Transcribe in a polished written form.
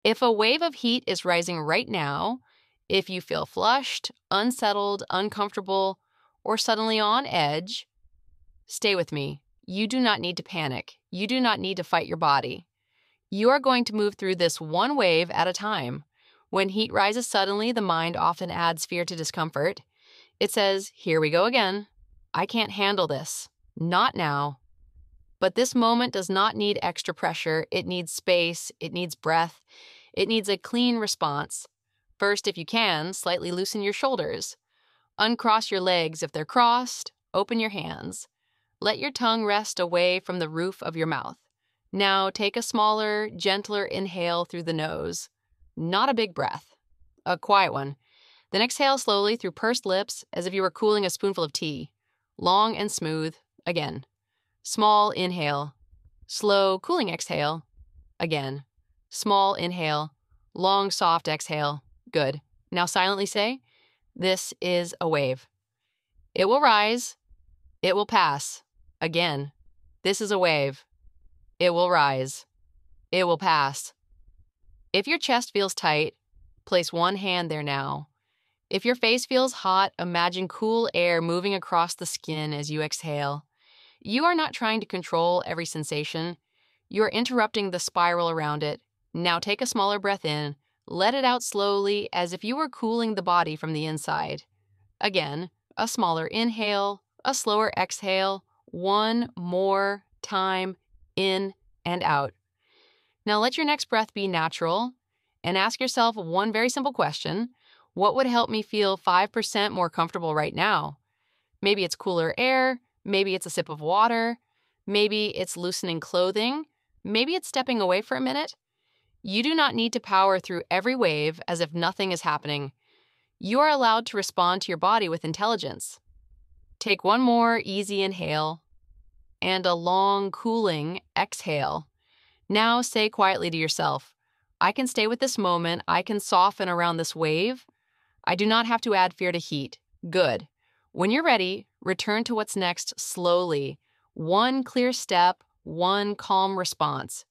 If a wave of heat is rising right now, if you feel flushed, unsettled, uncomfortable, or suddenly on edge, stay with me. You do not need to panic. You do not need to fight your body. You are going to move through this one wave at a time. When heat rises suddenly, the mind often adds fear to discomfort. It says, "Here we go again. I can't handle this. Not now." But this moment does not need extra pressure. It needs space. It needs breath. It needs a clean response. First, if you can, slightly loosen your shoulders. Uncross your legs if they're crossed. Open your hands. Let your tongue rest away from the roof of your mouth. Now take a smaller, gentler inhale through the nose. Not a big breath. A quiet one. Then exhale slowly through pursed lips as if you were cooling a spoonful of tea. Long and smooth. Again. Small inhale. Slow, cooling exhale. Again. Small inhale. Long, soft exhale. Good. Now silently say, "This is a wave. It will rise. It will pass." Again. This is a wave. It will rise. It will pass. If your chest feels tight, place one hand there now. If your face feels hot, imagine cool air moving across the skin as you exhale. You are not trying to control every sensation. You are interrupting the spiral around it. Now take a smaller breath in. Let it out slowly as if you were cooling the body from the inside. Again, a smaller inhale, a slower exhale. One more time, in and out. Now let your next breath be natural and ask yourself one very simple question. What would help me feel 5% more comfortable right now? Maybe it's cooler air. Maybe it's a sip of water. Maybe it's loosening clothing. Maybe it's stepping away for a minute. You do not need to power through every wave as if nothing is happening. You are allowed to respond to your body with intelligence. Take one more easy inhale and a long, cooling exhale. Now say quietly to yourself, "I can stay with this moment. I can soften around this wave. I do not have to add fear to heat." Good. When you're ready, return to what's next slowly. One clear step, one calm response.